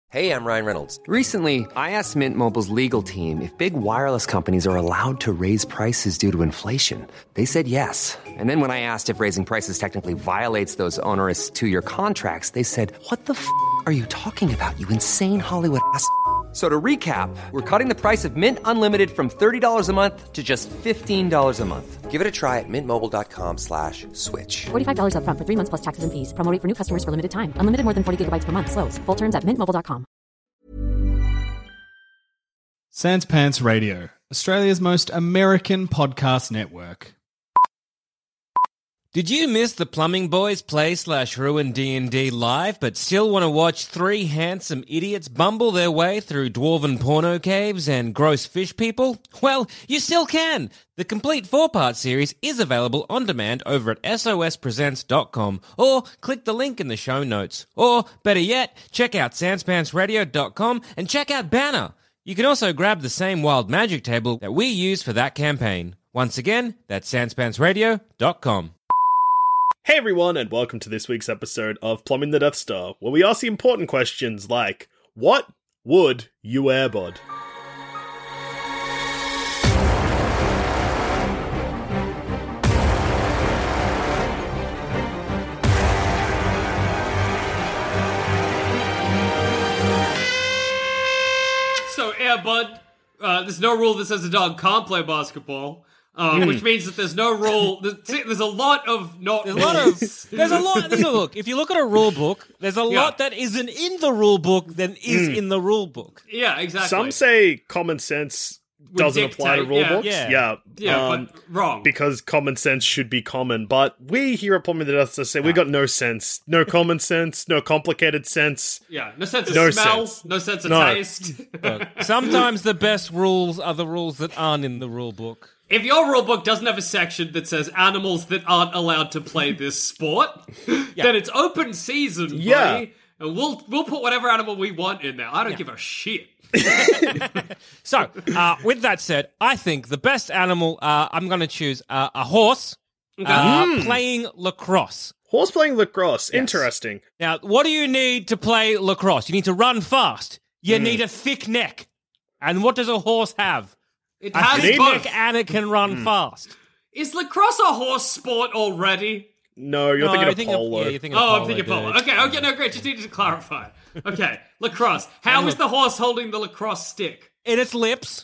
Hey, I'm Ryan Reynolds. Recently, I asked Mint Mobile's legal team if big wireless companies are allowed to raise prices due to inflation. They said yes. And then when I asked if raising prices technically violates those onerous two-year contracts, they said, "What the f*** are you talking about, you insane Hollywood ass?" So to recap, we're cutting the price of Mint Unlimited from $30 a month to just $15 a month. Give it a try at mintmobile.com/switch. $45 up front for 3 months plus taxes and fees. Promo rate for new customers for limited time. Unlimited more than 40 gigabytes per month. Slows full terms at mintmobile.com. Sans Pants Radio, Australia's most American podcast network. Did you miss the Plumbing Boys Play/Ruin D&D live, but still want to watch three handsome idiots bumble their way through dwarven porno caves and gross fish people? Well, you still can! The complete 4-part series is available on demand over at sospresents.com, or click the link in the show notes. Or, better yet, check out sanspantsradio.com and check out Banner. You can also grab the same wild magic table that we used for that campaign. Once again, that's sanspantsradio.com. Hey everyone, and welcome to this week's episode of Plumbing the Death Star, where we ask the important questions like, what would you wear, bud? So, Bud, there's no rule that says a dog can't play basketball. Which means that there's no rule. There's a lot of not. There's a lot. Look, if you look at a rule book, there's a lot that isn't in the rule book than is in the rule book. Yeah, exactly. Some say common sense doesn't apply to rule books. Yeah, but wrong. Because common sense should be common. But we here at Plumbing the Death Star say we got no sense, no common sense, no complicated sense. Yeah, no sense of smell, no sense of taste. Look, sometimes the best rules are the rules that aren't in the rule book. If your rulebook doesn't have a section that says animals that aren't allowed to play this sport, then it's open season, buddy. And we'll put whatever animal we want in there. I don't give a shit. So, with that said, I think the best animal, I'm going to choose a horse playing lacrosse. Horse playing lacrosse. Yes. Interesting. Now, what do you need to play lacrosse? You need to run fast. You need a thick neck. And what does a horse have? It has both. Neck and it can run fast. Is lacrosse a horse sport already? No, you're thinking of polo. You're thinking of polo. I'm thinking polo. Okay, no, great. Just needed to clarify. Okay, lacrosse. How is the horse holding the lacrosse stick? In its lips.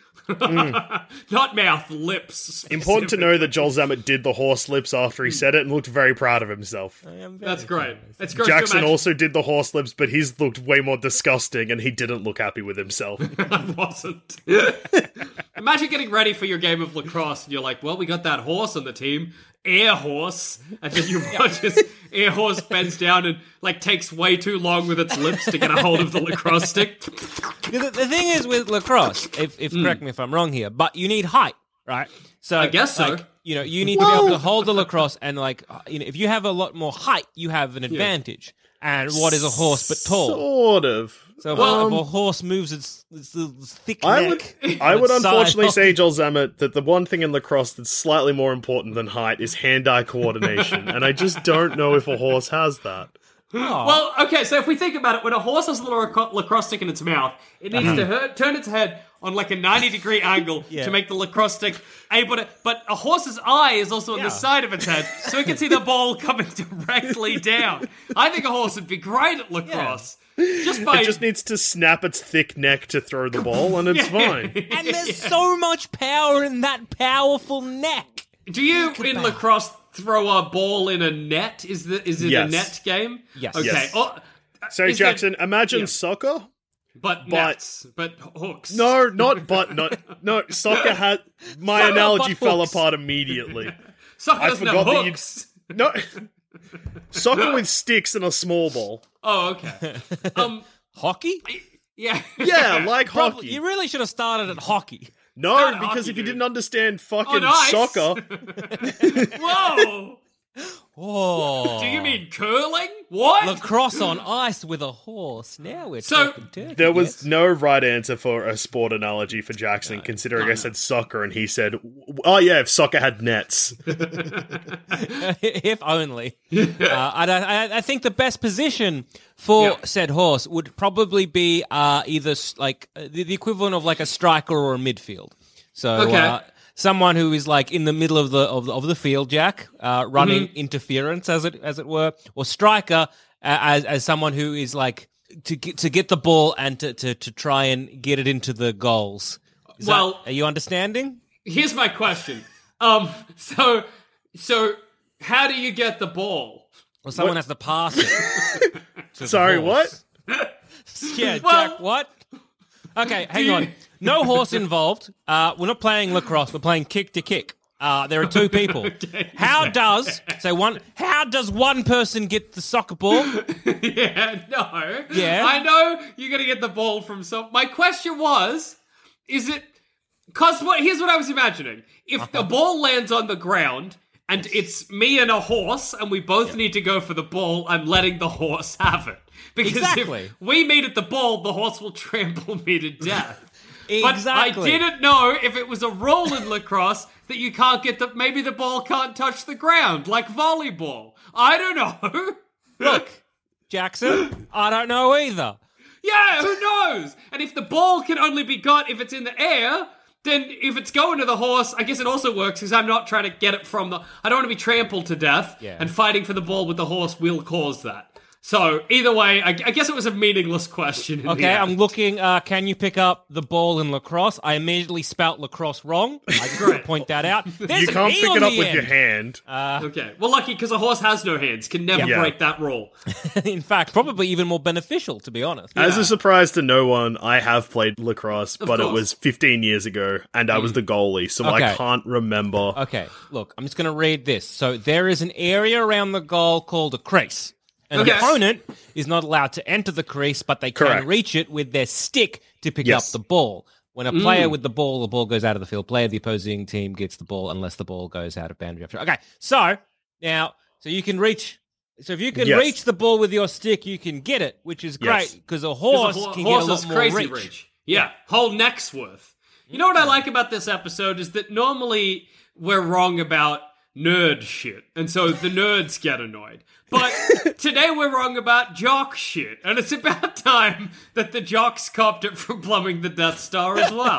Not mouth, lips. Important to know that Joel Zammett did the horse lips after he said it and looked very proud of himself. That's great. It's great. Jackson also did the horse lips, but his looked way more disgusting and he didn't look happy with himself. I wasn't. Imagine getting ready for your game of lacrosse and you're like, well, we got that horse on the team. Air horse, and then you watch this air horse bends down and takes way too long with its lips to get a hold of the lacrosse stick. The thing is with lacrosse, if correct me if I'm wrong here, but you need height, right? So I guess so. You need to be able to hold the lacrosse, and if you have a lot more height, you have an advantage. And what is a horse but tall? Sort of. So if a horse moves its thick neck... I would unfortunately say, Joel Zammett, that the one thing in lacrosse that's slightly more important than height is hand-eye coordination, and I just don't know if a horse has that. Oh. Well, okay, so if we think about it, when a horse has a little lacrosse stick in its mouth, it needs to turn its head on a 90-degree angle to make the lacrosse stick able to... But a horse's eye is also on the side of its head, so it can see the ball coming directly down. I think a horse would be great at lacrosse. It just needs to snap its thick neck to throw the ball, and it's fine. And there's so much power in that powerful neck. Do you, in lacrosse, throw a ball in a net? Is it a net game? Yes. Okay. Yes. Oh, so, Jackson, imagine soccer... But nets, but hooks. No, soccer had... My Soccer, analogy but fell hooks. apart immediately. Soccer doesn't have hooks. No. Soccer with sticks and a small ball. Oh, okay. Hockey? Yeah. Yeah, like hockey. You really should have started at hockey. No, because if you didn't understand fucking soccer... Whoa! Oh. Do you mean curling? What? Lacrosse on ice with a horse. Now we're So, talking turkey. There was yes. no right answer for a sport analogy for Jackson, considering I said soccer, and he said, "Oh yeah, if soccer had nets." If only. I think the best position for said horse would probably be either like the equivalent of like a striker or a midfield. So someone who is like in the middle of the field, Jack, running interference as it were, or striker as someone who is like to get the ball and to try and get it into the goals. Are you understanding? Here's my question. So how do you get the ball? Well, someone has to pass it. to the Sorry, horse. what? Yeah, Well- Jack, what? Okay, hang on. No horse involved. We're not playing lacrosse. We're playing kick to kick. There are two people. How does one person get the soccer ball? Yeah, no. Yeah. I know you're going to get the ball from some... My question was, is it... Because here's what I was imagining. If the ball lands on the ground and it's me and a horse and we both need to go for the ball, I'm letting the horse have it. Because Exactly. if we meet at the ball, the horse will trample me to death. But Exactly. I didn't know if it was a rule in lacrosse that you can't get maybe the ball can't touch the ground, like volleyball. I don't know. Look, Jackson, I don't know either. Yeah, who knows? And if the ball can only be got if it's in the air, then if it's going to the horse, I guess it also works because I'm not trying to get it from the... I don't want to be trampled to death, and fighting for the ball with the horse will cause that. So, either way, I guess it was a meaningless question. In the Okay, end. I'm looking. Can you pick up the ball in lacrosse? I immediately spelt lacrosse wrong. I just want to point that out. There's You an can't E pick on it up the with end. your hand. Okay. Well, lucky because a horse has no hands, can never Yeah. break that rule. In fact, probably even more beneficial, to be honest. As a surprise to no one, I have played lacrosse, but it course. was 15 years ago, and I was the goalie, so I Okay. can't remember. Okay, look, I'm just going to read this. So there is an area around the goal called a crease. And Okay. the opponent is not allowed to enter the crease, but they can Correct. reach it with their stick to pick Yes. up the ball. When a player with the ball goes out of the field. Player of the opposing team gets the ball unless the ball goes out of boundary. Okay, so now, so you can reach... So if you can Yes. reach the ball with your stick, you can get it, which is great, Yes. because a horse can get a lot more crazy reach. Yeah, whole neck's worth. You know what I like about this episode is that normally we're wrong about nerd shit, and so the nerds get annoyed. But today we're wrong about jock shit, and it's about time that the jocks copped it from plumbing the Death Star as well.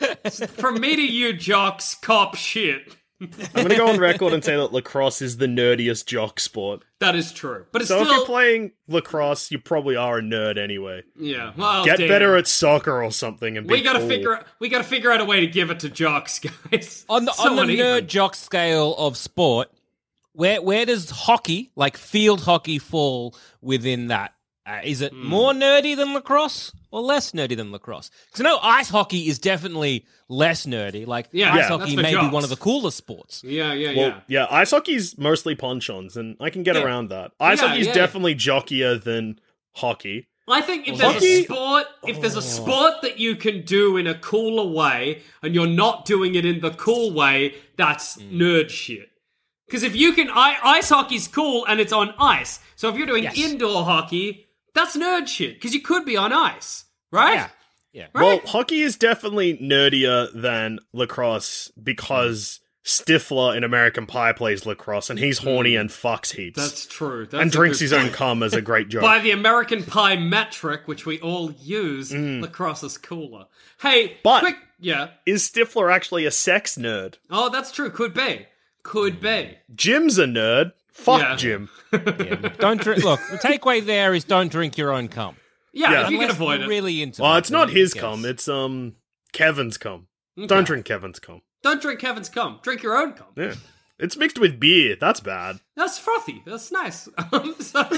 From me to you, jocks, cop shit. I'm going to go on record and say that lacrosse is the nerdiest jock sport. That is true. But it's So still... if you're playing lacrosse, you probably are a nerd anyway. yeah, well, Get damn. better at soccer or something and be We gotta cool. figure out a way to give it to jocks, guys. On the So uneven. nerd jock scale of sport, where does hockey, like field hockey, fall within that? Is it more nerdy than lacrosse or less nerdy than lacrosse? Because I know ice hockey is definitely less nerdy. Like Yeah, ice yeah, hockey that's for may be jocks. one of the coolest sports. Yeah. Well, yeah, ice hockey's mostly punch-ons, and I can get around that. Ice Yeah, hockey's yeah. definitely jockier than hockey. I think if there's Hockey- a sport, if there's a sport that you can do in a cooler way, and you're not doing it in the cool way, that's nerd shit. Because if you can, ice hockey's cool and it's on ice. So if you're doing indoor hockey, that's nerd shit. Because you could be on ice, right? Yeah. Right? Well, hockey is definitely nerdier than lacrosse because Stifler in American Pie plays lacrosse, and he's horny and fucks heaps. That's true. That's and a drinks good his own point. cum as a great joke. By the American Pie metric, which we all use, lacrosse is cooler. Hey, But- quick, yeah. Is Stifler actually a sex nerd? Oh, that's true. Could be. Could be. Jim's a nerd. Fuck Yeah. Jim. Don't drink. Look, the takeaway there is don't drink your own cum. Yeah, Yeah. if you can Unless avoid you're it. really into Well, it, it's not then his yes. cum. It's Kevin's cum. Don't drink Kevin's cum. Don't drink Kevin's cum. Drink your own cum. Yeah. It's mixed with beer. That's bad. That's frothy. That's nice. So,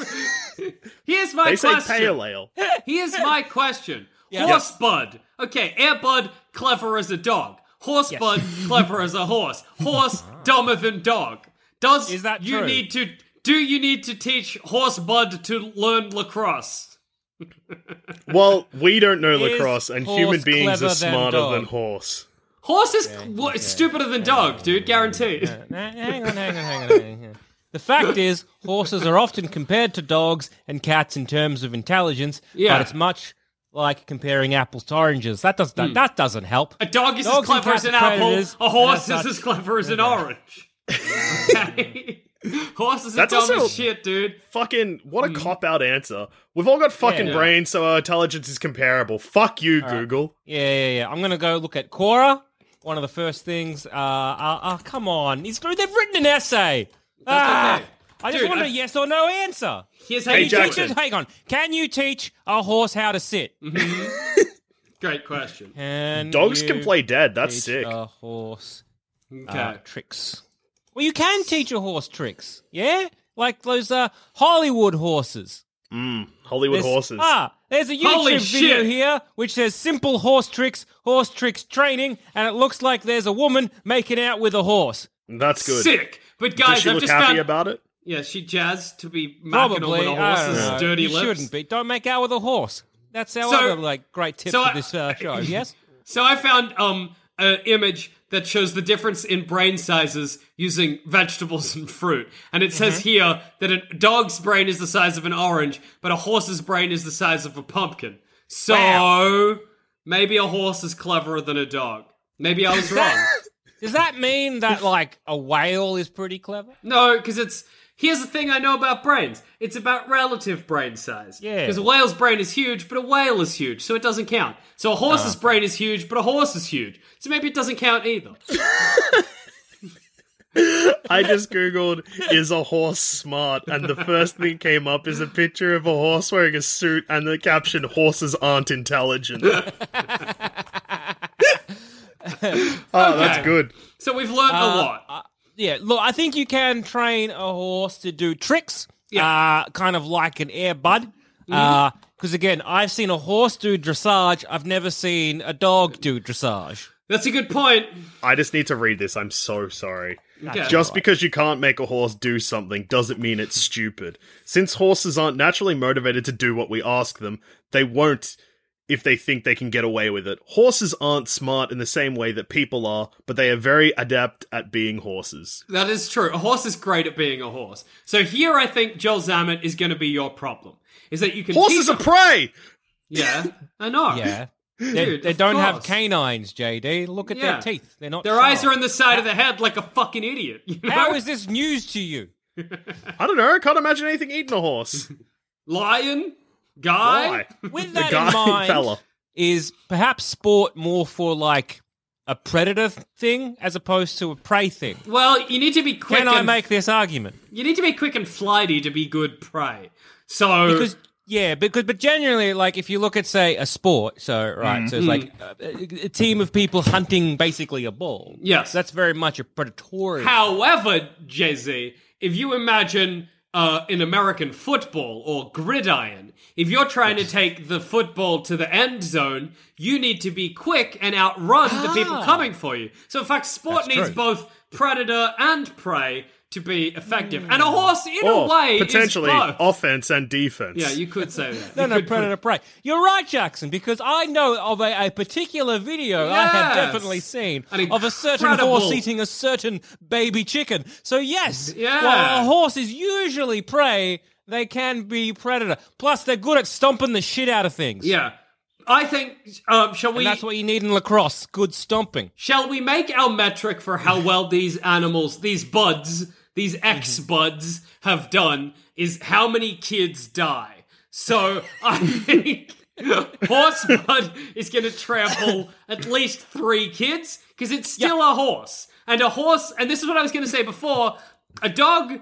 here's my They say question. pale ale. Here's my question. Horse Bud. Okay, Air Bud, clever as a dog. Horse Bud, clever as a horse. Horse, dumber than dog. Is that you true? need to? Do you need to teach Horse Bud to learn lacrosse? Well, we don't know Is lacrosse, and horse human beings clever are than smarter dog? than horse. Horse is stupider than dog, dude. Guaranteed. Hang on. The fact is, horses are often compared to dogs and cats in terms of intelligence, but it's much like comparing apples to oranges. That doesn't help. A dog is Dogs as clever and as an cats are apple. predators, A horse and is that's as clever as an orange. Okay? Horses are That's dumb also- as shit, dude. Fucking, what a cop-out answer. We've all got fucking Yeah. brains, so our intelligence is comparable. Fuck you, Google. Yeah. I'm going to go look at Quora. One of the first things. Come on. They've written an essay. That's okay. I just Dude, want a yes or no answer. Here's how Hey, you do Jackson. it. Hang on. Can you teach a horse how to sit? Great question. Dogs you can play dead, that's teach sick. A horse Okay. tricks. Well, you can teach a horse tricks. Yeah? Like those Hollywood horses. Hollywood horses. There's a Holy YouTube video shit. here which says simple horse tricks training, and it looks like there's a woman making out with a horse. That's good. Sick. But Does guys, she I've look just happy found... about it? Yeah, she jazzed to be macking Probably. on with a I don't horse's know. dirty you lips. shouldn't be. Don't make out with a horse. That's our So- other great tip so for I- this show. Yes. So I found an image that shows the difference in brain sizes using vegetables and fruit. And it says here that a dog's brain is the size of an orange, but a horse's brain is the size of a pumpkin. So maybe a horse is cleverer than a dog. Maybe I was wrong. Does that mean that a whale is pretty clever? No, because here's the thing I know about brains. It's about relative brain size. Yeah. Because a whale's brain is huge, but a whale is huge, so it doesn't count. So a horse's brain is huge, but a horse is huge. So maybe it doesn't count either. I just googled, is a horse smart? And the first thing came up is a picture of a horse wearing a suit and the caption, horses aren't intelligent. Oh, that's good. So we've learned a lot. Yeah, look, I think you can train a horse to do tricks, Yeah. kind of like an Air Bud. Because, again, I've seen a horse do dressage. I've never seen a dog do dressage. That's a good point. I just need to read this. I'm so sorry. Okay. Just because you can't make a horse do something doesn't mean it's stupid. Since horses aren't naturally motivated to do what we ask them, they won't if they think they can get away with it. Horses aren't smart in the same way that people are, but they are very adept at being horses. That is true. A horse is great at being a horse. So here I think, Joel Zammit, is going to be your problem. Is that you can Horses teach are prey! Yeah, I know. Yeah. Dude, They of don't have course. canines, JD. Look at Yeah. their teeth. They're not Their eyes sharp. are on the side of the head like a fucking idiot. You know? How is this news to you? I don't know, I can't imagine anything eating a horse. Lion? Guy? Why? With The that guy in mind, fella. is perhaps sport more for a predator thing as opposed to a prey thing? Well, you need to be quick. Can I and, make this argument? You need to be quick and flighty to be good prey. So But generally, if you look at, say, a sport, so it's like a team of people hunting basically a bull. Yes. That's very much a predatory. However, Jay-Z, if you imagine in American football or gridiron, if you're trying to take the football to the end zone, you need to be quick and outrun the people coming for you. So, in fact, sport That's needs true. both predator and prey to be effective. And a horse, in Or a way, potentially is both. offense and defense. Yeah, you could say that. No, You could predator prey. You're right, Jackson, because I know of a particular video I have Yes. definitely seen An of a certain incredible- horse eating a certain baby chicken. So yes, Yeah. while a horse is usually prey, they can be predator. Plus, they're good at stomping the shit out of things. Yeah. I think, shall we... And that's what you need in lacrosse, good stomping. Shall we make our metric for how well these animals, these buds, these ex-buds have done is how many kids die. So I think Horse Bud is going to trample at least 3 kids because it's still a horse. And a horse, and this is what I was going to say before, a dog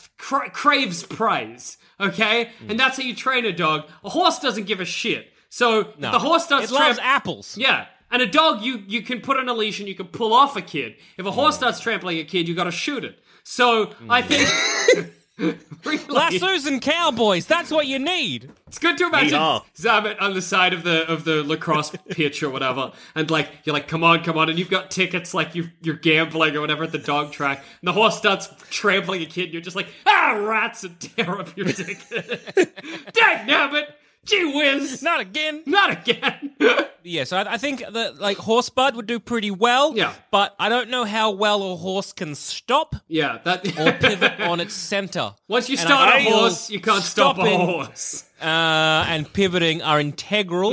craves praise, okay? And that's how you train a dog. A horse doesn't give a shit. So if the horse starts It loves apples. yeah. And a dog, you can put on a leash and you can pull off a kid. If a horse starts trampling a kid, you got to shoot it. So I think really, Lassos and cowboys, that's what you need. it's good to imagine Yeah. Zamet on the side of the lacrosse pitch or whatever, and you're like, come on, and you've got tickets like you're gambling or whatever at the dog track, and the horse starts trampling a kid, and you're just like, rats, and tear up your ticket. Dagnabbit! Gee whiz! Not again. Not again! Yeah, so I think that like Horsebud would do pretty well. Yeah. But I don't know how well a horse can stop Yeah, or pivot on its center. once you And start I a feel horse, you can't stop a stopping, horse. And pivoting are integral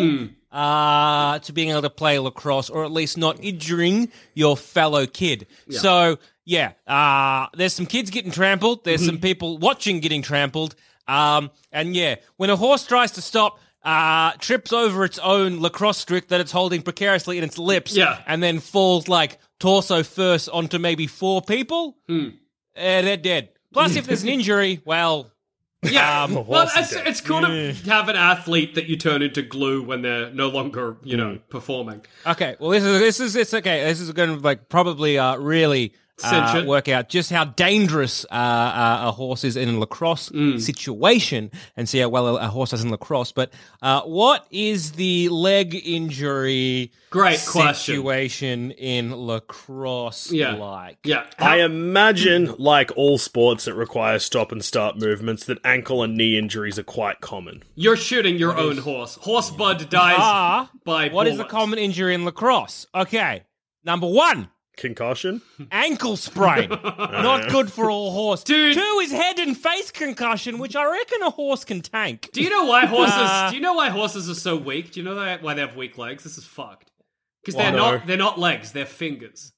to being able to play lacrosse, or at least not injuring your fellow kid. Yeah. So, yeah, there's some kids getting trampled. There's some people watching getting trampled. And yeah, when a horse tries to stop, trips over its own lacrosse stick that it's holding precariously in its lips, Yeah. and then falls like torso first onto maybe 4 people, they're dead. Plus, if there's an injury, well... Yeah, well, horse is dead. it's cool to have an athlete that you turn into glue when they're no longer, performing. Okay, well, this is okay. This is going to like probably really Cinch it. work out just how dangerous a horse is in a lacrosse situation, and see how well a horse does in lacrosse. But what is the leg injury Great question. situation in lacrosse like? Yeah, I imagine, like all sports that require stop and start movements, that ankle and knee injuries are quite common. you're shooting your own horse. Horsebud dies by What is the bullet. common injury in lacrosse? Okay, number 1. Concussion? Ankle sprain. Not good for a horse. Dude. 2 is head and face concussion, which I reckon a horse can tank. Do you know why horses? Do you know why horses are so weak? Do you know why they have weak legs? This is fucked. Because they're not legs, they're fingers.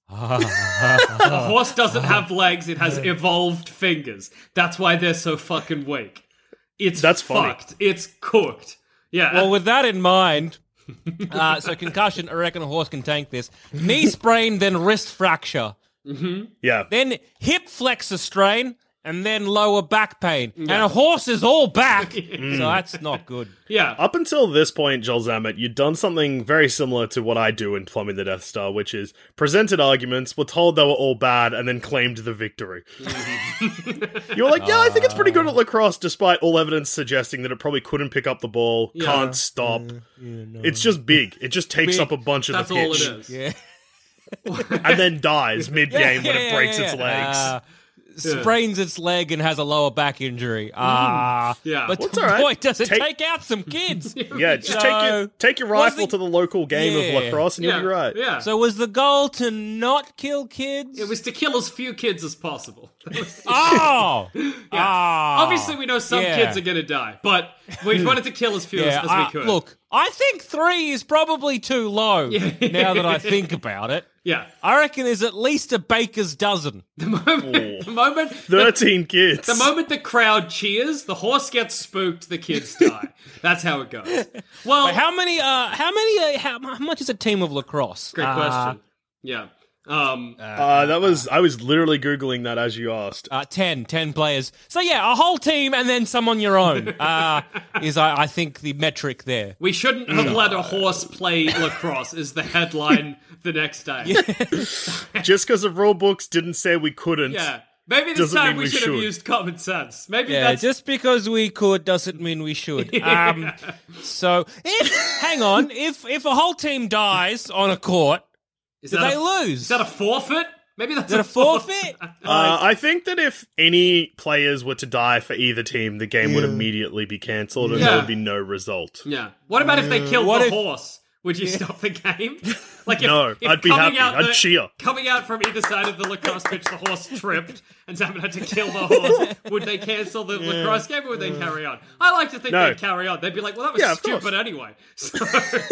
A horse doesn't have legs; it has evolved fingers. That's why they're so fucking weak. That's funny. fucked. It's cooked. Yeah. Well, with that in mind, so concussion, I reckon a horse can tank this. Knee sprain, then wrist fracture. Yeah. Then hip flexor strain, and then lower back pain. And a horse is all back, so that's not good. yeah. Up until this point, Joel Zammett, you'd done something very similar to what I do in Plumbing the Death Star, which is presented arguments, were told they were all bad, and then claimed the victory. You were like, yeah, I think it's pretty good at lacrosse, despite all evidence suggesting that it probably couldn't pick up the ball, can't stop. It's just big. It just takes up a bunch of That's the all pitch. it is. Yeah. And then dies mid-game when it breaks its legs. Sprains its leg and has a lower back injury. Yeah. But What's all right? boy, does it Take- take out some kids. Yeah, just So- take your Was rifle the- to the local game Yeah. of lacrosse and Yeah. you'll be right. Yeah. So was the goal to not kill kids? It was to kill as few kids as possible. Oh! Obviously, we know some yeah. kids are going to die, but we wanted to kill as few as we could. Look, I think 3 is probably too low now that I think about it. Yeah. I reckon there's at least a baker's dozen. The moment 13 kids. The moment the crowd cheers, the horse gets spooked, the kids die. That's how it goes. Well, Wait, how much is a team of lacrosse? great question. Yeah. I was literally Googling that as you asked. 10 players. So yeah, a whole team and then some on your own is, I think, the metric there. We shouldn't have let a horse play lacrosse is the headline the next day. Just because the rule books didn't say we couldn't. Yeah. Maybe this Doesn't time mean we we should have should. used common sense. Maybe Yeah, that's just because we could doesn't mean we should. So if a whole team dies on a court, Is do that they a- lose? Is that a forfeit? Maybe that's Is that a forfeit? I think that if any players were to die for either team, the game would immediately be cancelled and Yeah. there would be no result. Yeah. What about if they killed What the if- horse? Would you stop the game? Like No, I'd be coming happy. out I'd cheer. Coming out from either side of the lacrosse pitch, the horse tripped, and someone had to kill the horse. Would they cancel the lacrosse game, or would they carry on? I like to think No. they'd carry on. They'd be like, "Well, that was Yeah, of course. stupid anyway." So,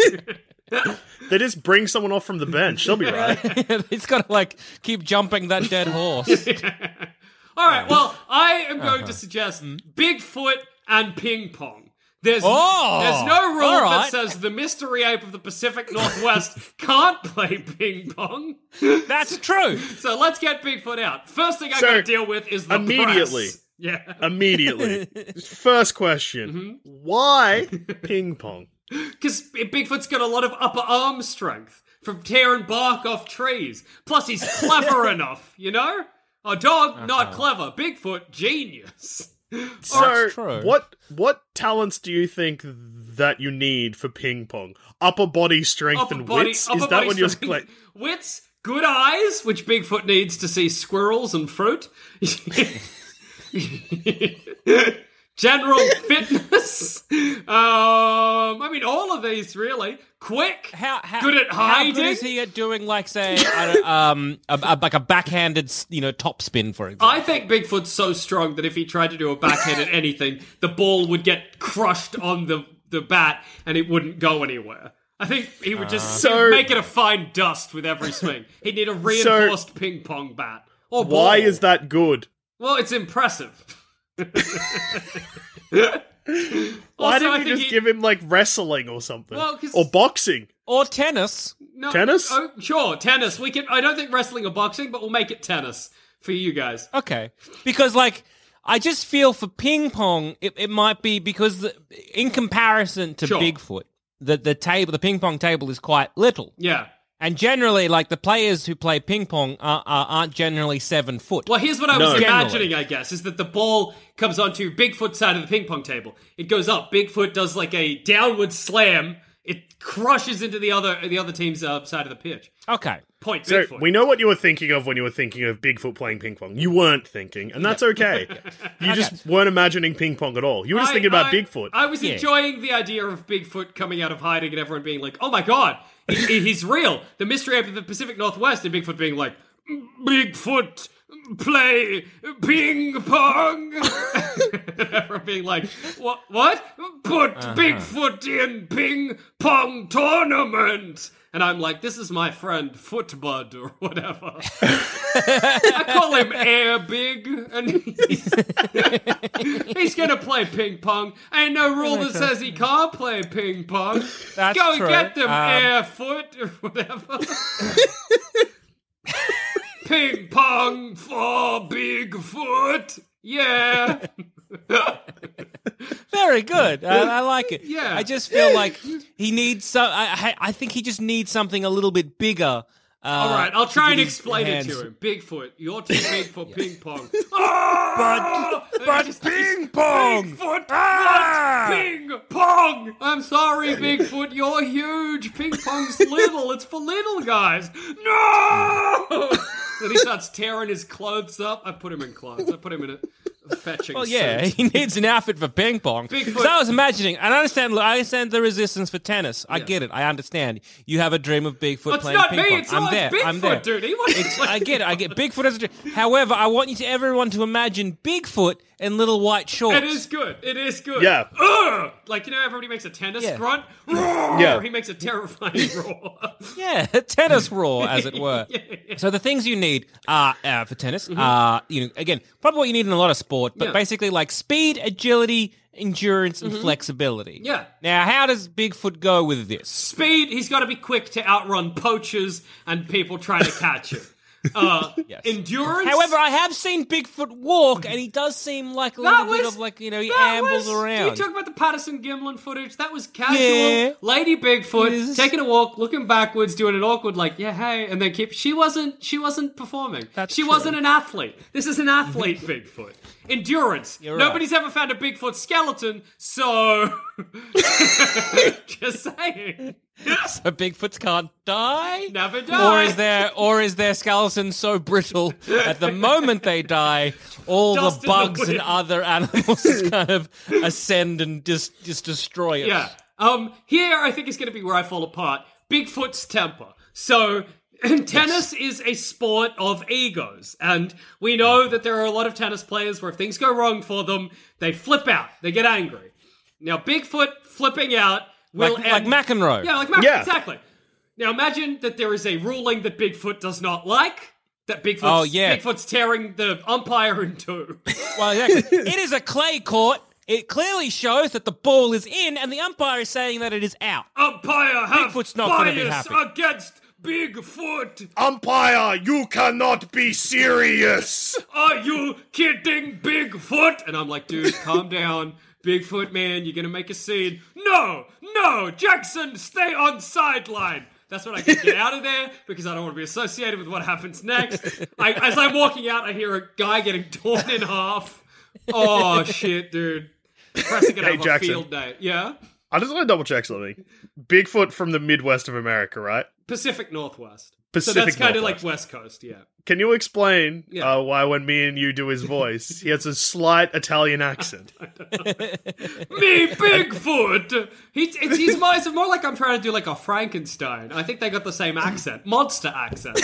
They just bring someone off from the bench. They'll be right. It's got to keep jumping that dead horse. all right. Well, I am going to suggest Bigfoot and ping pong. There's no rule all that right. says the mystery ape of the Pacific Northwest can't play ping pong. That's true. So let's get Bigfoot out. First thing I So, got to deal with is the immediately. press. Yeah. Immediately. First question. Why ping pong? Because Bigfoot's got a lot of upper arm strength from tearing bark off trees. Plus, he's clever enough, you know? A dog, not clever. Bigfoot, genius. So, true. what talents do you think that you need for ping pong? Upper body strength and wits? Is that what you're strength. Wits, good eyes, which Bigfoot needs to see squirrels and fruit. General fitness. I mean, all of these really. Quick. How good at hiding. How good is he at doing, like, say, like a backhanded, top spin, for example? I think Bigfoot's so strong that if he tried to do a backhand at anything, the ball would get crushed on the bat and it wouldn't go anywhere. I think he would just make it a fine dust with every swing. He'd need a reinforced ping pong bat. Or ball. Why is that good? Well, it's impressive. Why didn't you just give him, like, wrestling or something? Well, or boxing? Or tennis. No, tennis? Oh, sure, tennis. I don't think wrestling or boxing, but we'll make it tennis for you guys. Okay. Because, like, I just feel for ping pong, it might be because in comparison to Bigfoot, the ping pong table is quite little. Yeah. And generally, like, the players who play ping pong aren't generally 7 foot. Well, here's what I was imagining, I guess, is that the ball comes onto Bigfoot's side of the ping pong table. It goes up. Bigfoot does, like, a downward slam. It crushes into the other team's side of the pitch. Okay. Point So, Bigfoot. we know what you were thinking of when you were thinking of Bigfoot playing ping pong. You weren't thinking, and that's okay. You just weren't imagining ping pong at all. You were just thinking about Bigfoot. I was enjoying the idea of Bigfoot coming out of hiding and everyone being like, oh my god, he's real. The mystery of the Pacific Northwest, and Bigfoot being like, Bigfoot play ping pong. Everyone being like, what? Put Bigfoot in ping pong tournament. And I'm like, this is my friend Footbud or whatever. I call him Air Big, and he's gonna play ping pong. Ain't no rule that says he can't play ping pong. That's Go true. get them, Air Foot or whatever. Ping pong for Bigfoot. Yeah. Very good. I like it. Yeah. I just feel like he needs I think he just needs something a little bit bigger. All right, I'll try and get his explain it hands. to him. Bigfoot, you're too big for ping pong. But ping pong! Bigfoot, not ping pong! I'm sorry, Bigfoot, you're huge. Ping pong's little. It's for little guys. No! Then he starts tearing his clothes up. I put him in clothes. I put him in a fetching Well, yeah, suit. he needs an outfit for ping pong. Bigfoot. Because I was imagining, and I understand the resistance for tennis. I get it. I understand. You have a dream of Bigfoot It's playing not ping me. pong. It's all Bigfoot, dude. He wants I get it. I get Bigfoot as a dream. However, I want everyone to imagine Bigfoot in little white shorts. It is good. It is good. Yeah. Ugh! Like, everybody makes a tennis grunt? Roar! Yeah. He makes a terrifying roar. Yeah, tennis roar, as it were. So the things you need for tennis are, again, probably what you need in a lot of sport, but basically like speed, agility, endurance, and flexibility. Yeah. Now, how does Bigfoot go with this? Speed, he's got to be quick to outrun poachers and people trying to catch him. Yes. Endurance. However, I have seen Bigfoot walk, and he does seem like a little bit of like, he ambles around. You talk about the Patterson Gimlin footage. That was casual. Yeah. Lady Bigfoot Yes. taking a walk, looking backwards, doing an awkward like, yeah, hey, and then she wasn't performing. That's she true. wasn't an athlete. This is an athlete Bigfoot. Endurance. You're right. Nobody's ever found a Bigfoot skeleton, so just saying. So Bigfoots can't die? Never die. Or is their skeleton so brittle at the moment they die, all Dust the in the bugs and wind. other animals kind of ascend and just destroy it? Yeah. Here I think is going to be where I fall apart. Bigfoot's temper. So, tennis is a sport of egos, and we know that there are a lot of tennis players where if things go wrong for them, they flip out. They get angry. Now, Bigfoot flipping out will Like end... McEnroe. Yeah, like McEnroe, Yeah. exactly. Now, imagine that there is a ruling that Bigfoot does not like, that Bigfoot's tearing the umpire in two. Well, exactly. It is a clay court. It clearly shows that the ball is in, and the umpire is saying that it is out. Umpire have Bigfoot's not gonna be bias happy. against Bigfoot. Umpire, you cannot be serious. Are you kidding, Bigfoot? And I'm like, dude, calm down. Bigfoot, man, you're gonna make a scene. No, Jackson, stay on sideline. That's when I can get out of there because I don't want to be associated with what happens next. As I'm walking out, I hear a guy getting torn in half. Oh, shit, dude. Pressing gonna have Jackson. a field day. Yeah? I just want to double check something. Bigfoot from the Midwest of America, right? Pacific Northwest. Pacific So that's kind of Northwest. like West Coast, yeah. Can you explain Yeah. why when me and you do his voice, he has a slight Italian accent? Me, Bigfoot! He's more like I'm trying to do like a Frankenstein. I think they got the same accent. Monster accent.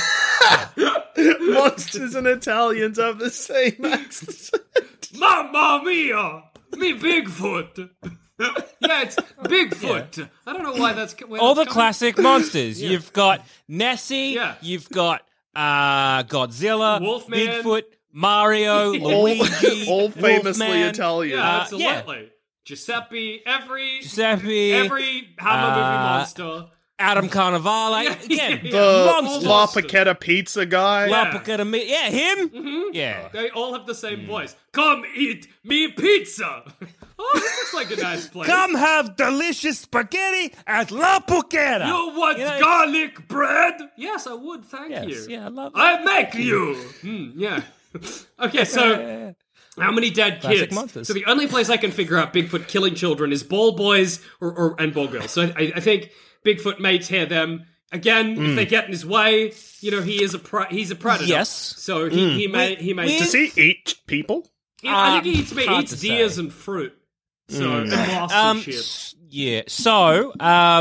Monsters and Italians have the same accent. Mamma mia! Me, Bigfoot! Yeah, it's Bigfoot. Yeah. I don't know why that's... All the classic monsters. Yeah. You've got Nessie. Yeah. You've got Godzilla. Wolfman. Bigfoot. Mario. Luigi. all famously Wolfman. Italian. Yeah, absolutely. yeah. Giuseppe, every Uh, Hammer movie monster. Adam Carnivale. Again, The monsters. La Paquetta pizza guy. La Paquetta meat. Yeah, him. Yeah. They all have the same voice. Come eat me pizza! Oh, this looks like a nice place. Come have delicious spaghetti at La Paquetta. You want garlic bread? Yes, I would, thank you. Yeah, I love it. I make you! Yeah. Okay, so... How many dead Classic kids? monsters. So the only place I can figure out Bigfoot killing children is ball boys and ball girls. So I think Bigfoot may tear them. Again, if they get in his way, you know, he's a predator. Yes. So he may... Does he eat people? I think he eats hard eats to deers say. and fruit. So, and moss and shit. Yeah. So,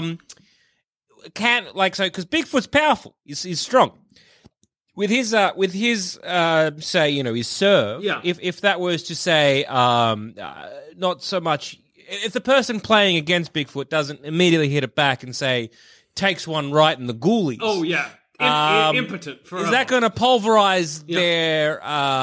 because Bigfoot's powerful. He's strong. With his say, you know, his serve. Yeah. If that was to say, not so much. If the person playing against Bigfoot doesn't immediately hit it back and say, takes one right in the ghoulies. Oh, yeah. Impotent forever. Is that going to pulverize their,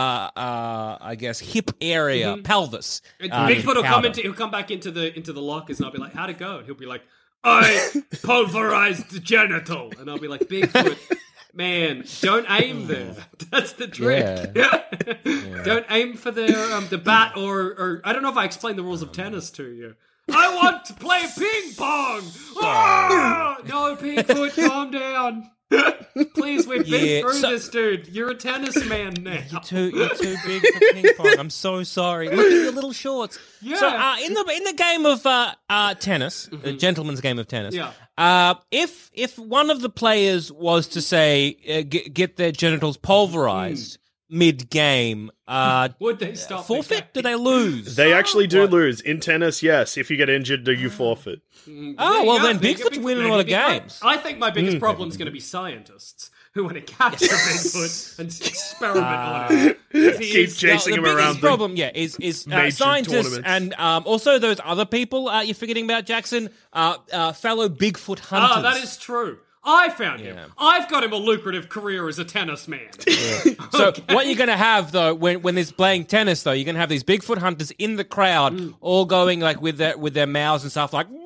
I guess, hip area, pelvis? Bigfoot will powder? he'll come back into the lockers, and I'll be like, "How'd it go?" And he'll be like, "I pulverized the genital," and I'll be like, "Bigfoot, man, don't aim there. That's the trick. Don't aim for the bat or I don't know if I explained the rules of tennis to you. I want to play ping pong. Ah! No, Bigfoot, calm down." Please, we've been through this, dude. You're a tennis man now. You're too big for ping pong. I'm so sorry. Look at your little shorts. Yeah. So in the game of tennis, a gentleman's game of tennis, Yeah. if one of the players was to say get their genitals pulverized mid game, Would they stop? forfeit? Do they lose? They actually do lose. In tennis, yes. If you get injured, you forfeit. Oh, well, then Bigfoot's winning a lot of games. I think my biggest problem is going to be scientists who want to capture Bigfoot and experiment on him. Keep chasing him the around biggest problem, is major scientists tournaments. and also those other people you're forgetting about, Jackson, fellow Bigfoot hunters. Oh, that is true. I found him. Yeah. I've got him a lucrative career as a tennis man. So what you're going to have, though, when there's playing tennis, though, you're going to have these Bigfoot hunters in the crowd all going like with their mouths and stuff like...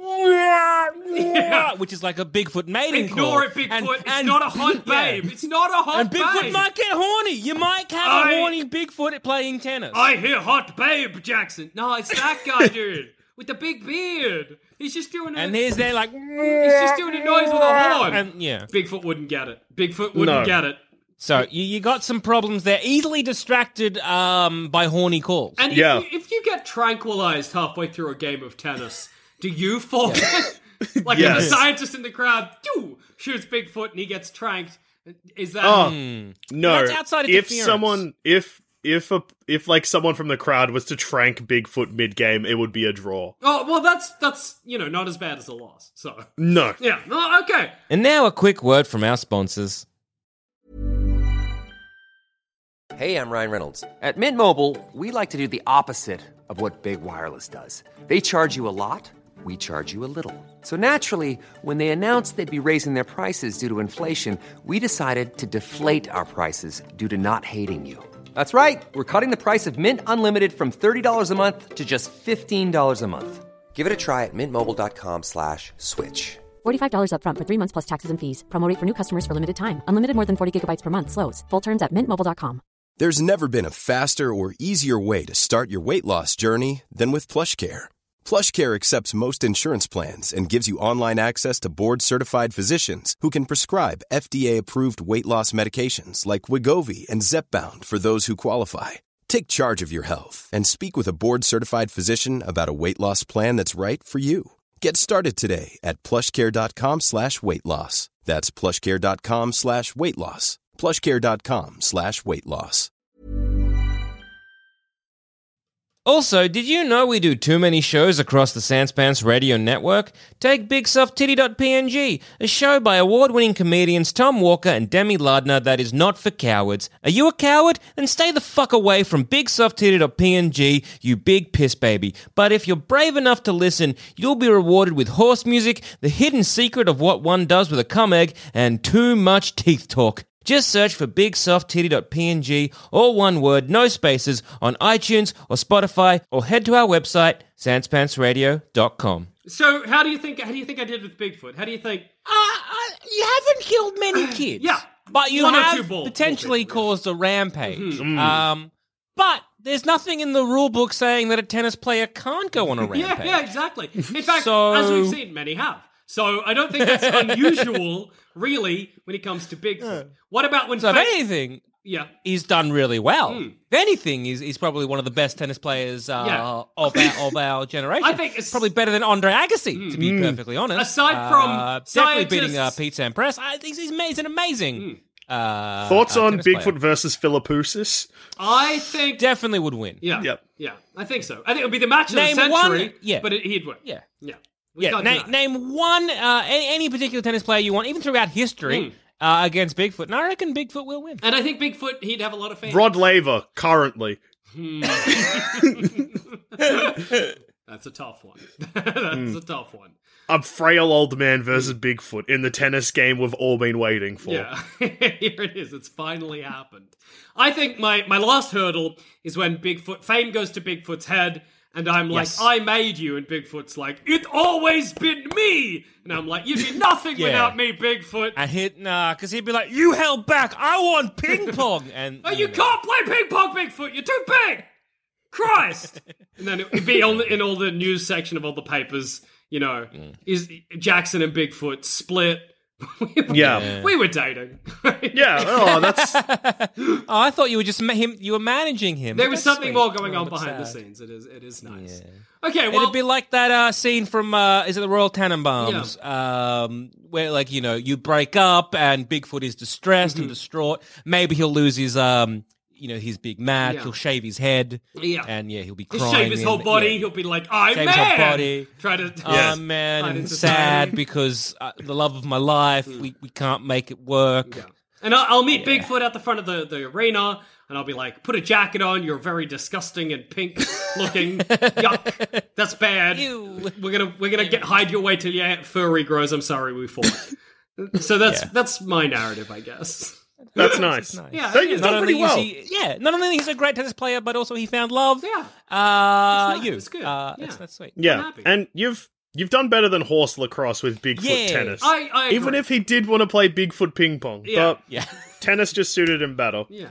Which is like a Bigfoot mating call. Ignore it, Bigfoot. It's not a hot babe. It's not a hot And Bigfoot babe. might get horny. You might have a horny Bigfoot playing tennis. I hear hot babe, Jackson. No, it's that guy, dude. With the big beard. He's just doing and he's there like... He's just doing a noise with a horn. And, yeah. Bigfoot wouldn't get it. Bigfoot wouldn't get it. So you got some problems there. Easily distracted by horny calls. And if you get tranquilized halfway through a game of tennis, do you forfeit? Like if a scientist in the crowd shoots Bigfoot and he gets tranked, is that... No. That's outside interference. If like someone from the crowd was to trank Bigfoot mid-game, it would be a draw. Oh, well, that's not as bad as a loss, so... No. Yeah, oh, okay. And now a quick word from our sponsors. Hey, I'm Ryan Reynolds. At Mint Mobile, we like to do the opposite of what Big Wireless does. They charge you a lot, we charge you a little. So naturally, when they announced they'd be raising their prices due to inflation, we decided to deflate our prices due to not hating you. That's right. We're cutting the price of Mint Unlimited from $30 a month to just $15 a month. Give it a try at mintmobile.com/switch. $45 up front for 3 months plus taxes and fees. Promo rate for new customers for limited time. Unlimited more than 40 gigabytes per month slows. Full terms at mintmobile.com. There's never been a faster or easier way to start your weight loss journey than with PlushCare. PlushCare accepts most insurance plans and gives you online access to board-certified physicians who can prescribe FDA-approved weight loss medications like Wegovy and Zepbound for those who qualify. Take charge of your health and speak with a board-certified physician about a weight loss plan that's right for you. Get started today at plushcare.com/weight loss. That's plushcare.com/weight loss. plushcare.com/weight loss. Also, did you know we do too many shows across the Sans Pants Radio Network? Take BigSoftTitty.png, a show by award-winning comedians Tom Walker and Demi Lardner that is not for cowards. Are you a coward? Then stay the fuck away from BigSoftTitty.png, you big piss baby. But if you're brave enough to listen, you'll be rewarded with horse music, the hidden secret of what one does with a cum egg, and too much teeth talk. Just search for BigSoftTitty.png, all one word, no spaces, on iTunes or Spotify, or head to our website, sanspantsradio.com. So, how do you think I did with Bigfoot? How do you think? You haven't killed many kids. Yeah. But you One or have two bull potentially people, caused a rampage. But there's nothing in the rule book saying that a tennis player can't go on a rampage. Yeah, exactly. In fact, So- as we've seen, many have. So I don't think that's unusual, really, when it comes to Bigfoot. What about when... So if anything, Yeah. he's done really well. If anything, he's probably one of the best tennis players of our generation. I think it's... Probably better than Andre Agassi, to be perfectly honest. Aside from definitely beating scientists- Pete Sampras. I think he's an amazing. Thoughts on tennis Bigfoot player. versus Philippoussis? I think... Definitely would win. Yeah. Yep. Yeah, I think so. I think it would be the match of the Name century, one- yeah. but he'd win. Yeah. Yeah. Yeah, name one any particular tennis player you want, even throughout history, against Bigfoot, and I reckon Bigfoot will win. And I think Bigfoot, he'd have a lot of fans. Rod Laver, currently. That's a tough one. That's a tough one. A frail old man versus Bigfoot in the tennis game we've all been waiting for. Yeah, here it is. It's finally happened. I think my last hurdle is when fame goes to Bigfoot's head, and I'm like, Yes. I made you, and Bigfoot's like, it always been me! And I'm like, you'd be nothing Yeah. without me, Bigfoot. And because he'd be like, you held back, I want ping pong! And Oh, you can't play ping pong, Bigfoot! You're too big! Christ! And then it'd be in all the news section of all the papers, is Jackson and Bigfoot split? Yeah. We were dating. Yeah, oh, that's... Oh, I thought you were just you were managing him. There was That's something sweet. more going Oh, on that's behind the sad. scenes. It is nice. Okay, well, It'd be like that scene from is it the Royal Tenenbaums, where you break up and Bigfoot is distressed and distraught. Maybe he'll lose his his Big Mac. Yeah. He'll shave his head. Yeah. And he'll be he'll crying. shave his whole body. Yeah. He'll be like, I'm Shave his man. whole body. Try to. Oh man, Hide in I'm society. sad because the love of my life, we can't make it work. Yeah. And I'll meet Bigfoot at the front of the arena, and I'll be like, put a jacket on, you're very disgusting and pink looking. Yuck. That's bad. Ew. We're gonna hide your way till your fur regrows. I'm sorry we fought. So that's my narrative, I guess. That's nice. Nice. Yeah, So it you've is. done pretty well. Not only is he a great tennis player, but also he found love. Yeah. It's You. nice. It's good. That's sweet. I'm Yeah, happy. and you've done better than horse lacrosse with Bigfoot Yeah. tennis. I agree. Even if he did want to play Bigfoot ping pong, Yeah. but Yeah. tennis just suited him better. Yeah.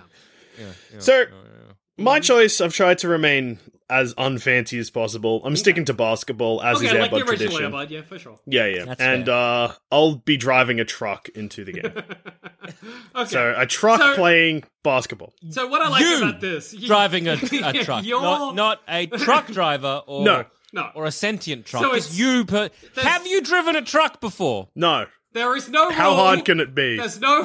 So, my choice, I've tried to remain as unfancy as possible. I'm sticking to basketball, as is Okay, our like the Bud original tradition. Airbud, yeah, for sure. Yeah. That's And I'll be driving a truck into the game. Okay. So, a truck So- playing basketball. So what I like You about this, driving a truck, You're- not a truck driver or No. No. a sentient truck. So 'Cause it's- have you driven a truck before? No. There is no How rule. hard can it be? There's no.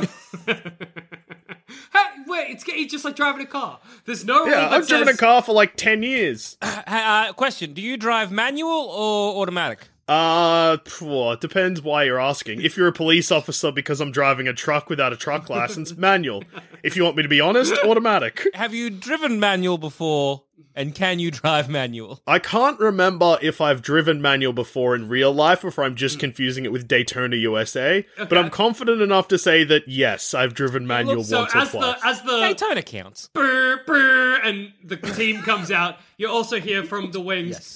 Hey, wait, it's just like driving a car. There's no rule Yeah, that I've driven a car for like 10 years. Question: do you drive manual or automatic? It depends why you're asking. If you're a police officer because I'm driving a truck without a truck license, manual. If you want me to be honest, automatic. Have you driven manual before? And can you drive manual? I can't remember if I've driven manual before in real life or if I'm just confusing it with Daytona USA, but I'm confident enough to say that yes, I've driven manual So once or twice. as the Daytona counts. brr, brr, and the team comes out, you also hear from the wings.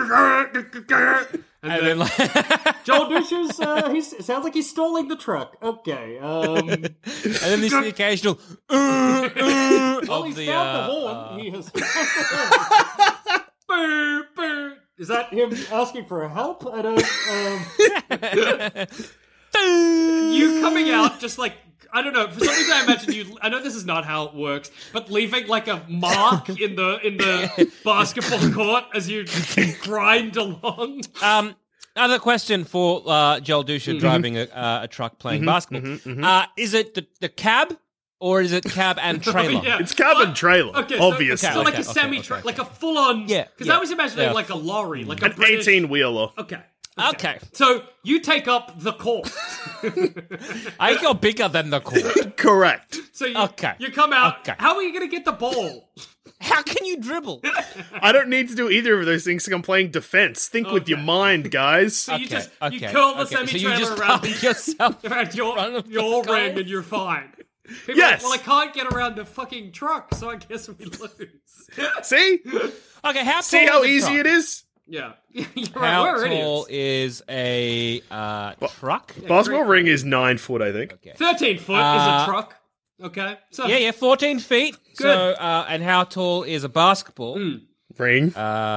And And then then like, Joel Dishes, it sounds like he's stalling the truck. Okay. and then there's the occasional Well, of he's the found the horn. He has found the horn. Brr, brr. Is that him asking for help? I don't. You coming out just like, I don't know. For some reason, I imagine you. I know this is not how it works, but leaving like a mark in the basketball court as you grind along. Other question for Joel Dusha driving a truck playing basketball. Is it the cab or is it cab and trailer? Yeah. It's cab and trailer, Okay, obviously. So like a semi-truck, like a full-on... Because I was imagining like a lorry, like a An British... 18-wheeler. Okay. So you take up the court. I go bigger than the court. Correct. So you come out. Okay. How are you going to get the ball? How can you dribble? I don't need to do either of those things because I'm playing defense. Think with your mind, guys. So you just you curl the semi-trailer so you just around, park yourself around your rim and you're fine. People Yes. are like, well, I can't get around the fucking truck, so I guess we lose. See? Okay, how See tall how is the easy truck? it is? Yeah. You're right, How we're tall idiots. is a truck? Basketball ring is 9 foot, I think. 13 foot is a truck. Okay. So Yeah, 14 feet. Good. So, and how tall is a basketball? Ring.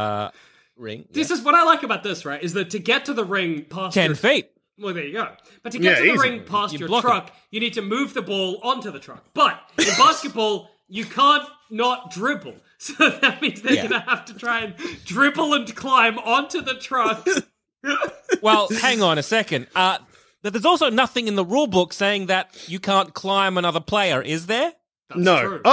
Ring. this is what I like about this, right? Is that to get to the ring past 10 your... feet. Well, there you go. But to get to the easy. ring past You your block truck, you need to move the ball onto the truck. But in basketball, you can't not dribble. So that means they're going to have to try and dribble and climb onto the truck. Well, hang on a second. There's also nothing in the rule book saying that you can't climb another player, is there? No. true.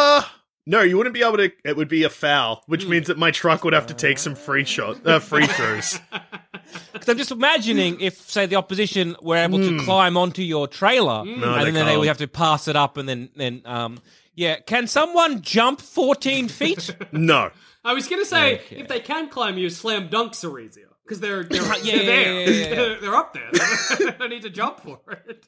No, you wouldn't be able to. It would be a foul, which means that my truck would have to take some free throws. Because I'm just imagining if, say, the opposition were able to climb onto your trailer, No, and then they can't. would have to pass it up, and then can someone jump 14 feet? No. I was going to say, if they can climb you, slam dunks are easier. Because they're there. yeah. They're up there. They don't need to jump for it.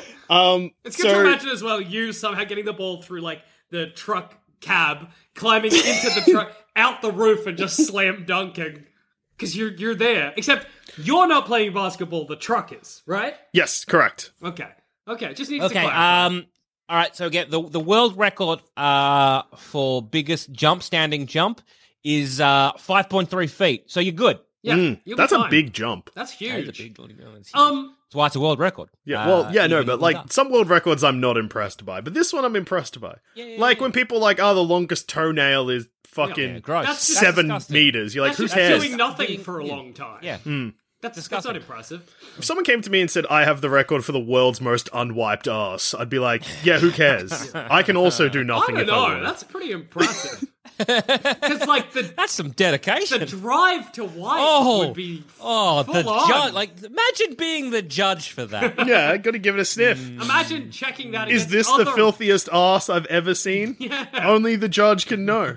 It's good So- to imagine as well you somehow getting the ball through like the truck cab, climbing into the truck, out the roof and just slam dunking. Because you're there. Except you're not playing basketball, the truck is, right? Yes, correct. Okay. Just needs to Okay, clarify. all right, so again, the world record for biggest standing jump is 5.3 feet. So you're good. Yeah, you'll be That's a fine. big jump. That's That is huge. a big one. That's why it's a world record. Yeah, no, even but if like it's some world records I'm not impressed by, but this one I'm impressed by. When people are like, the longest tonail is fucking gross. That's 7 disgusting. meters. You're like, That's who just cares? doing nothing for a long time. Yeah. That's disgusting. not impressive. If someone came to me and said, I have the record for the world's most unwiped ass, I'd be like, yeah, who cares? I can also do I nothing don't if I know. want. That's pretty impressive. Because like That's some dedication. the drive to white would be the full on. judge! Like, imagine being the judge for that. Yeah, gotta give it a sniff. Imagine checking that. Is against this other... the filthiest ass I've ever seen? Yeah. Only the judge can know.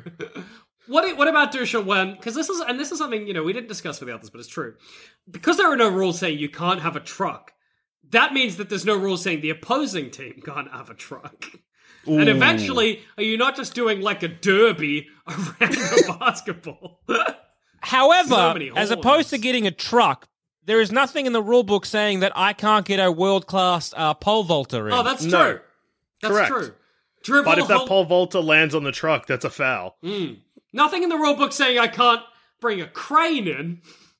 What about Dusha when? Because this is something we didn't discuss with the others, but it's true. Because there are no rules saying you can't have a truck. That means that there's no rules saying the opposing team can't have a truck. Ooh. And eventually, are you not just doing like a derby around the basketball? However, So many as horns. opposed to getting a truck, there is nothing in the rule book saying that I can't get a world-class pole vaulter in. Oh, that's No. true. That's Correct. true. Dribble But if that hold- pole vaulter lands on the truck, that's a foul. Nothing in the rule book saying I can't bring a crane in,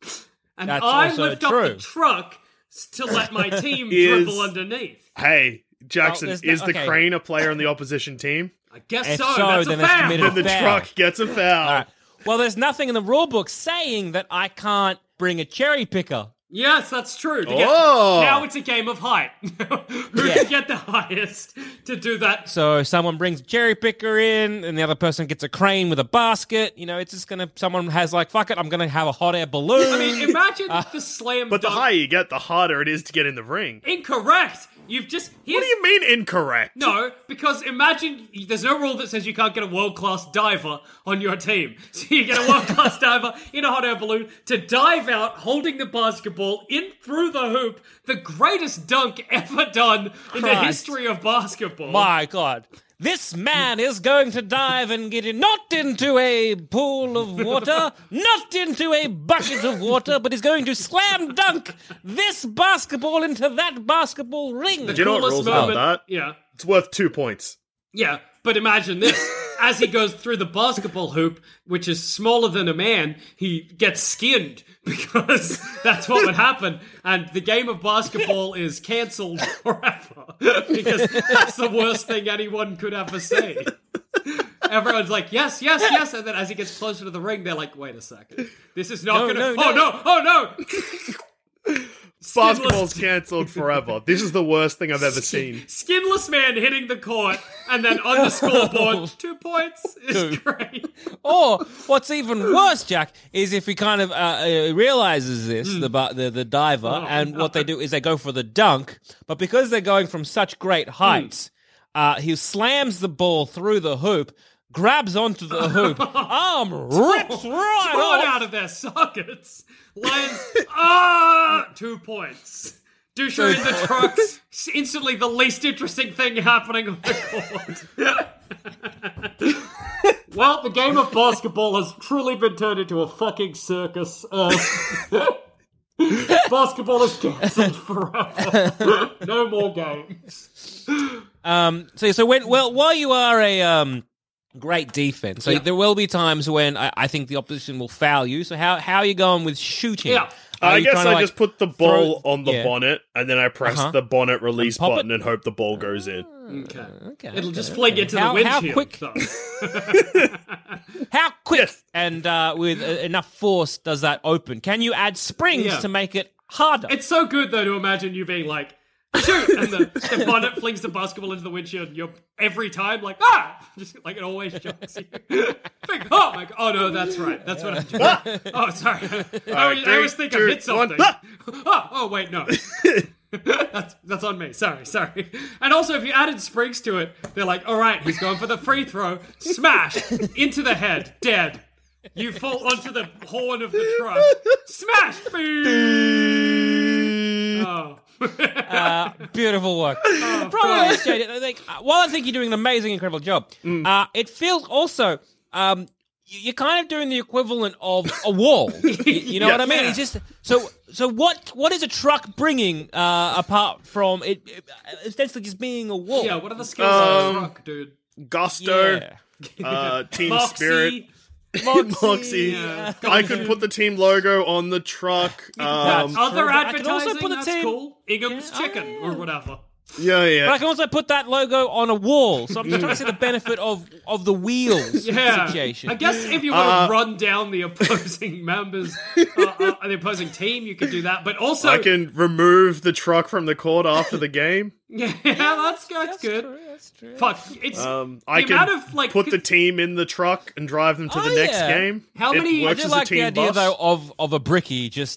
and That's I also lift up true. the truck to let my team Is- dribble underneath. Hey, Jackson, there's is the okay. crane a player on the opposition team? I guess If so. so, That's then a it's foul. committed Then the foul. truck gets a foul. All right. Well, there's nothing in the rule book saying that I can't bring a cherry picker. Yes, that's true. Oh. Now it's a game of height. Who Yeah. can get the highest to do that? So someone brings a cherry picker in, and the other person gets a crane with a basket. It's just someone has like, fuck it, I'm gonna have a hot air balloon. I mean, imagine the slam But the dunk. higher you get, the harder it is to get in the ring. Incorrect. You've just... What do you mean incorrect? No, because imagine there's no rule that says you can't get a world-class diver on your team. So you get a world-class diver in a hot air balloon to dive out holding the basketball in through the hoop, the greatest dunk ever done in the Christ. history of basketball. My God. This man is going to dive and get in, not into a pool of water, not into a bucket of water, but he's going to slam dunk this basketball into that basketball ring. Do you know what Coolest rules about moment- that? Yeah. It's worth 2 points. Yeah, but imagine this. As he goes through the basketball hoop, which is smaller than a man, he gets skinned because that's what would happen. And the game of basketball is cancelled forever because that's the worst thing anyone could ever say. Everyone's like, yes, yes, yes. And then as he gets closer to the ring, they're like, wait a second. This is not No, going to... no, Oh, no. no. Oh, no. Basketball's cancelled forever. This is the worst thing I've ever seen. Skinless man hitting the court, and then on the scoreboard, 2 points is great. Or what's even worse, Jack, is if he kind of realizes this, the diver, and what they do is they go for the dunk, but because they're going from such great heights, he slams the ball through the hoop, grabs onto the hoop, arm rips right Torn off. out of their sockets. Lands, 2 points. Dusha in the truck, instantly the least interesting thing happening on the court. Well, the game of basketball has truly been turned into a fucking circus. Basketball is cancelled forever. No more games. While you are a great defense, so there will be times when I think the opposition will foul you. So how are you going with shooting? Yeah. I guess I just put the ball on the bonnet, and then I press the bonnet release pop button and hope the ball goes in. Okay. It'll just fling into the windshield. How quick? How quick and with enough force does that open? Can you add springs to make it harder? It's so good, though, to imagine you being like, shoot! And the bonnet flings the basketball into the windshield, and you're every time like, just like it always shocks you. Think, oh my god, oh no, that's right. That's what I'm doing. Oh, sorry. I always think I hit something. Oh, wait, no. That's on me. Sorry. And also, if you added springs to it, they're like, all right, he's going for the free throw. Smash! Into the head. Dead. You fall onto the horn of the truck. Smash! Beautiful work. Problem is, JD, while I think you're doing an amazing, incredible job, it feels also you're kind of doing the equivalent of a wall. You know what I mean? It's just so. What is a truck bringing apart from it? Essentially, just being a wall. Yeah. What are the skills of a truck, dude? Gusto, team spirit. Moxie. I could put the team logo on the truck. Other I can also advertising, put the that's team- cool. Ingham's Chicken or whatever. Yeah. But I can also put that logo on a wall, so I'm just trying to see the benefit of the wheels situation. I guess if you want to run down the opposing members, the opposing team, you could do that. But also, I can remove the truck from the court after the game. Yeah, that's good. That's true. Fuck, it's I the can amount of like put the team in the truck and drive them to the next game. How many- It I works do as like a team the idea, bus. though, of a brickie just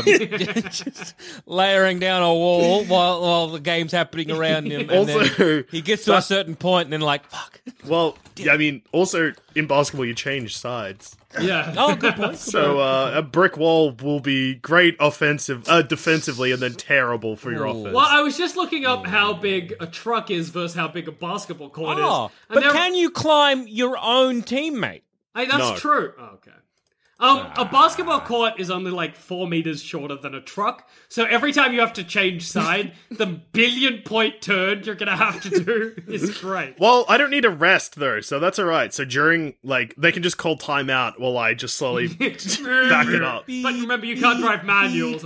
layering down a wall while the game's happening around him. And Also, then he gets to a certain point and then like, fuck. Well, yeah, I mean, also in basketball you change sides. Yeah. Oh, good point. So a brick wall will be great defensively, and then terrible for your offense. Well, I was just looking up how big a truck is versus how big a basketball court is. Oh, And but can you climb your own teammate? Hey, that's No. true. Oh, okay. A basketball court is only like 4 meters shorter than a truck, so every time you have to change side, the billion-point turn you're gonna have to do is great. Well, I don't need a rest though, so that's all right. So during they can just call timeout while I just slowly back it up. But remember, you can't drive manuals.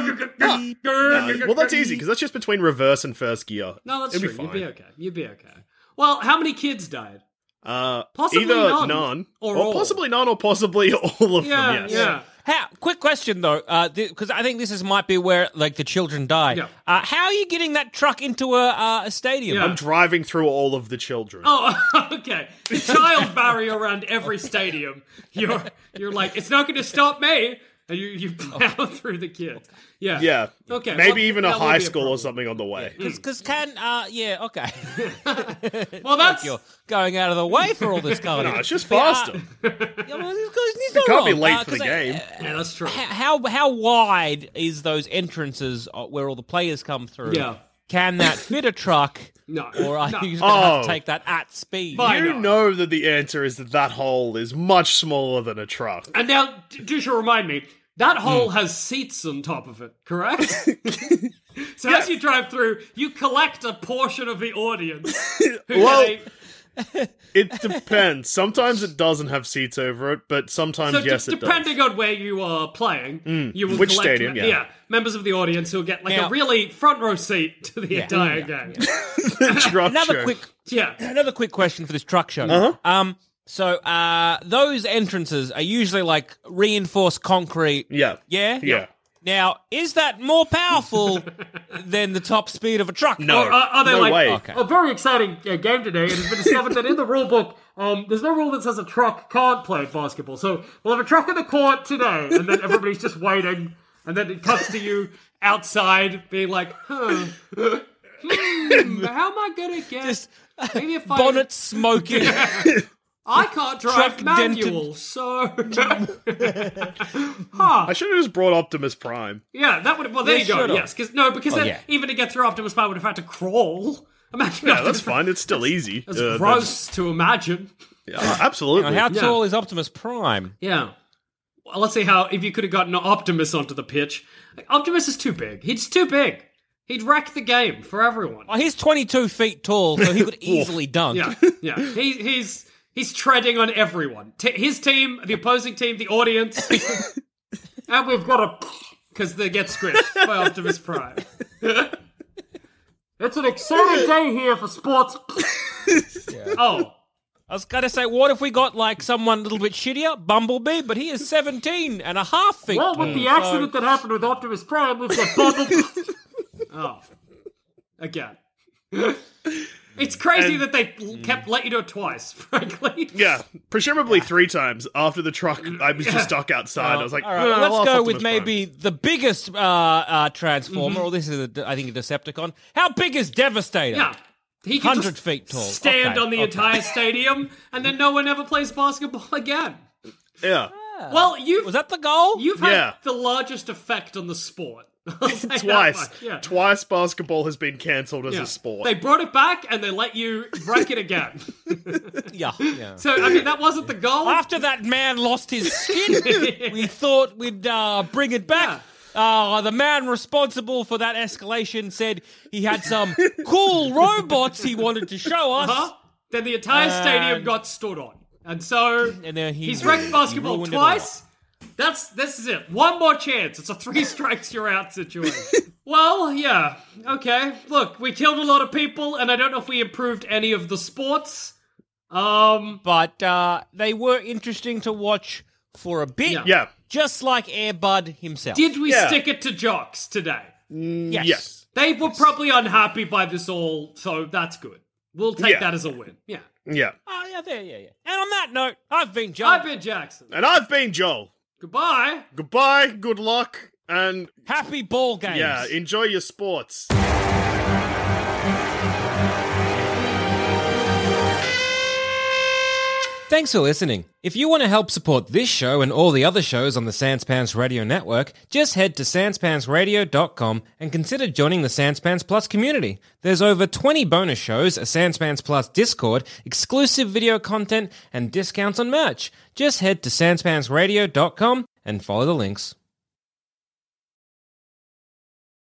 Well, that's easy because that's just between reverse and first gear. No, that's It'll true. be You'd be okay. Well, how many kids died? Possibly either none. Or all. possibly none, or possibly all of them. Yes. Yeah. Quick question though, because I think this might be where like the children die. Yeah. How are you getting that truck into a stadium? Yeah. I'm driving through all of the children. Oh, okay. The child barrier around every stadium. You're like, it's not going to stop me. And you plow through the kids. Yeah. Yeah. Okay. Maybe well, even a that will high be school or problem. something on the way. Because okay. Well, that's You're going out of the way for all this cardio. No, it's just faster. He's You can't be late for the game. yeah, that's true. How wide is those entrances where all the players come through? Yeah. Can that fit a truck? No. Or are No. you just going to have to Oh. take that at speed? Fine. You know that the answer is that hole is much smaller than a truck. And now, Dusha, remind me, that hole has seats on top of it, correct? So as you drive through, you collect a portion of the audience. Who Well, get It depends. Sometimes it doesn't have seats over it, but sometimes so yes, it does. depending on where you are playing, you will Which collect stadium, yeah. members of the audience who'll get like Now- a really front row seat to the entire game. Truck Another show. quick Yeah. Another quick question for this truck show. So those entrances are usually like reinforced concrete. Yeah. Yeah? Yeah. Now, is that more powerful than the top speed of a truck? No, Are they no like, way. Okay. a very exciting game today? It has been discovered that in the rule book, there's no rule that says a truck can't play basketball. So we'll have a truck in the court today, and then everybody's just waiting, and then it cuts to you outside being like, how am I going to get... maybe if Bonnet smoking. I can't drive Truck manual, dented. so... I should have just brought Optimus Prime. Yeah, that would. Well, there Yeah, you go. should've. Yes, because then yeah. even to get through Optimus Prime would have had to crawl. Imagine. Yeah, Optimus that's fine. It's still easy. It's gross to imagine. Absolutely. How tall is Optimus Prime? Yeah. Well, let's see how if you could have gotten Optimus onto the pitch. Optimus is too big. He's too big. He'd wreck the game for everyone. Oh, he's 22 feet tall, so he could easily dunk. Yeah. He's treading on everyone. His team, the opposing team, the audience, and we've got a because they get squished by Optimus Prime. It's an exciting day here for sports. Oh. I was going to say, what if we got like someone a little bit shittier? Bumblebee, but he is 17 and a half feet Well, tall. with the accident that happened with Optimus Prime, we've got Bumblebee. Oh. Again. It's crazy that they kept let you do it twice, frankly. Yeah, presumably 3 times after the truck. I was just stuck outside. I was like, All right, "No, let's I'll go Optimus with Prime." maybe the biggest Transformer, or this is, I think, a Decepticon. How big is Devastator? Yeah. He can 100 just feet tall. stand Okay, on the entire stadium, and then no one ever plays basketball again. Yeah, Well, Was that the goal? you've had Yeah. the largest effect on the sport. I'll say that twice. much, yeah. Twice basketball has been cancelled as Yeah. a sport. They brought it back, and they let you wreck it again. Yeah. So, I mean, that wasn't the goal. After that man lost his skin, we thought we'd bring it back. The man responsible for that escalation said he had some cool robots he wanted to show us. Huh? Then the entire stadium got stood on. And so And then he's wrecked basketball ruined it twice. This is it. One more chance. It's a 3 strikes you're out situation. Well, yeah. Okay. Look, we killed a lot of people, and I don't know if we improved any of the sports. But they were interesting to watch for a bit. yeah. Just like Air Bud himself. Did we Yeah. stick it to jocks today? Yes. They were probably unhappy by this all, so that's good. We'll take Yeah. that as a win. Yeah. Yeah. Oh, yeah, there, yeah. And on that note, I've been Joe. I've been Jackson. And I've been Joel. Goodbye. Goodbye, good luck, and Happy ball games. yeah, enjoy your sports. Thanks for listening. If you want to help support this show and all the other shows on the Sans Pants Radio Network, just head to sanspantsradio.com and consider joining the Sans Pants Plus community. There's over 20 bonus shows, a Sans Pants Plus Discord, exclusive video content, and discounts on merch. Just head to sanspantsradio.com and follow the links.